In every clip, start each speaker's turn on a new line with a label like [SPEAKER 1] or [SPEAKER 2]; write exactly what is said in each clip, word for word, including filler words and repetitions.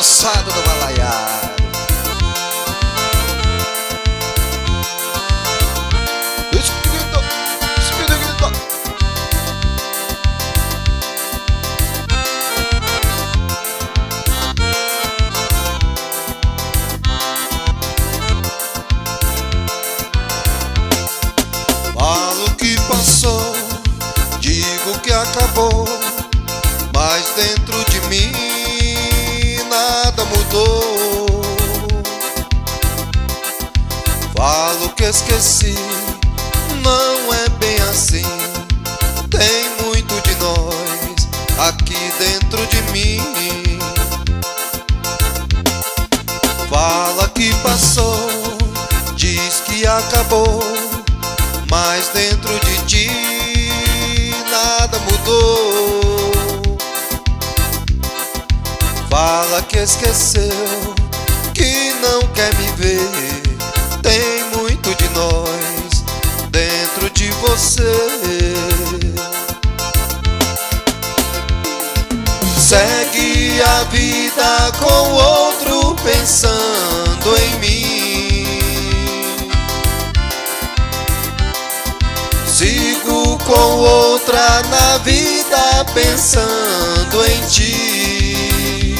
[SPEAKER 1] moçada do balaiado.
[SPEAKER 2] Falo que passou, digo que acabou, mas dentro de mim nada mudou. Falo que esqueci, não é bem assim. Tem muito de nós aqui dentro de mim. Fala que passou, diz que acabou, mas dentro de ti nada mudou. Fala que esqueceu, que não quer me ver. Tem muito de nós dentro de você. Segue a vida com outro pensando em mim. Sigo com outra na vida pensando em ti.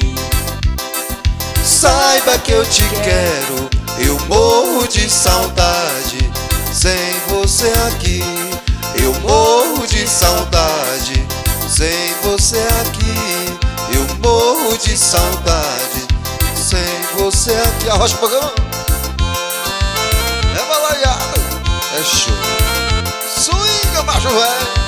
[SPEAKER 2] Saiba que eu te quero, eu morro de saudade. Sem você aqui, eu morro de saudade. Sem você aqui, eu morro de saudade. Sem você aqui.
[SPEAKER 1] Arrocha o programa. É balaiado, é show. Swinga, macho velho.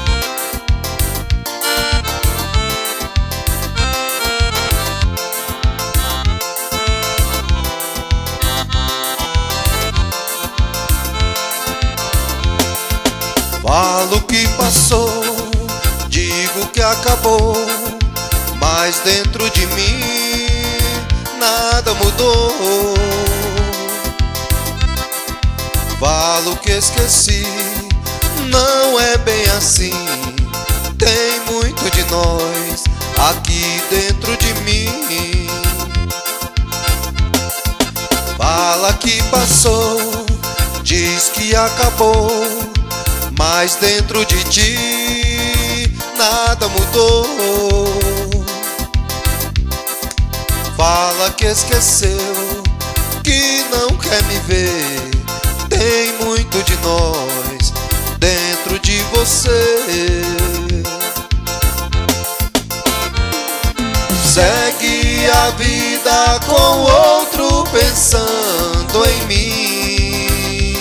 [SPEAKER 2] Falo que passou, digo que acabou, mas dentro de mim nada mudou. Falo que esqueci, não é bem assim. Tem muito de nós aqui dentro de mim. Fala que passou, diz que acabou, mas dentro de ti nada mudou. Fala que esqueceu, que não quer me ver. Tem muito de nós dentro de você. Segue a vida com outro pensando em mim.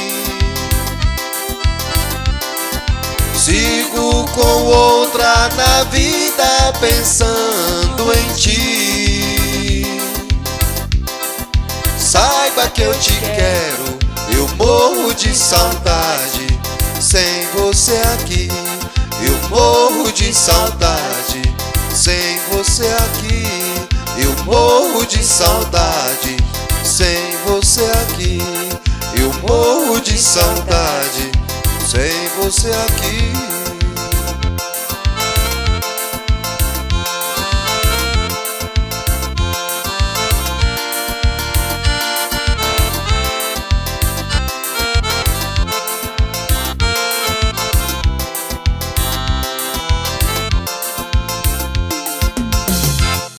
[SPEAKER 2] Sigo com outra na vida pensando em ti. Saiba que eu te quero, eu morro de saudade. Sem você aqui, eu morro de saudade. Sem você aqui, eu morro de saudade. Sem você aqui, eu morro de saudade. Sem você aqui.